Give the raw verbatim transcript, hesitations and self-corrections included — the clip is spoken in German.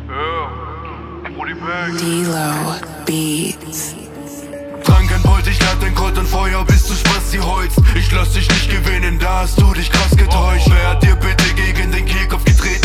D-Lo Beats. Tranken wollte ich lad den Kott und Feuer, bis du Spasti heulst. Ich lass dich nicht gewinnen, da hast du dich krass getäuscht. Wer hat dir bitte gegen den Kehlkopf getreten?